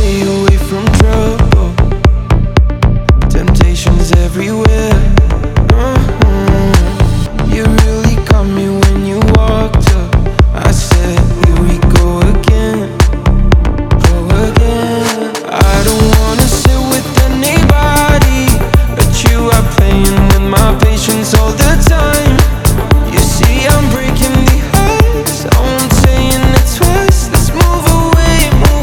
stay away from trouble. Temptations everywhere. You really got me when you walked up. I said, here we go again, go again. I don't wanna sit with anybody, but you are playing with my patience all the time. You see I'm breaking the ice, I won't say it twice. Let's move away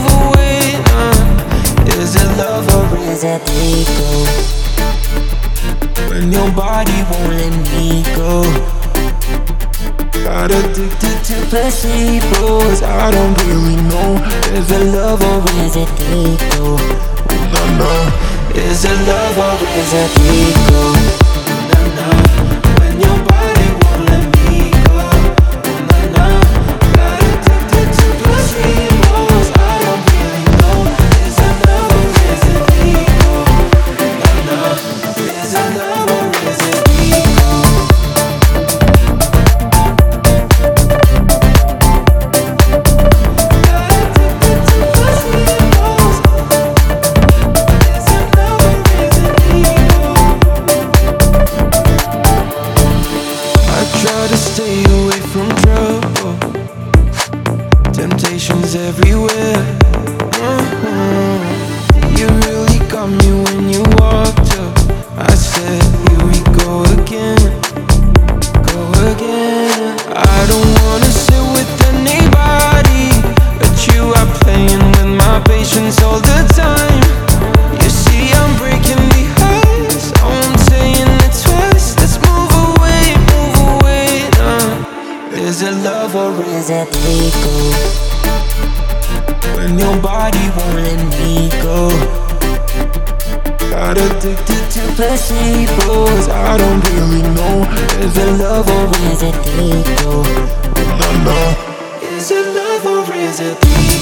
Is it love or is it ego? When your body won't let me go. Got addicted to placebos. I don't really know. Is it love or is it ego? No, no. Is it love or is it ego? No, no. When your body won't let me go. No, no. Got addicted to placebos. I don't really know. Is it love or is it ego? No, no. Is it love or is it ego? Try to stay away from trouble. Temptations everywhere. You really got me when you walked up. I said, here we go again, go again. I don't wanna sit with anybody, but you are playing with my patience all the time. You see I'm breaking the ice, I won't say it twice. Let's move away Is it love or is it ego? When your body won't let me go. Got addicted to placebos. I don't really know. Is it love or is it ego? No, no. Is it love or is it ego?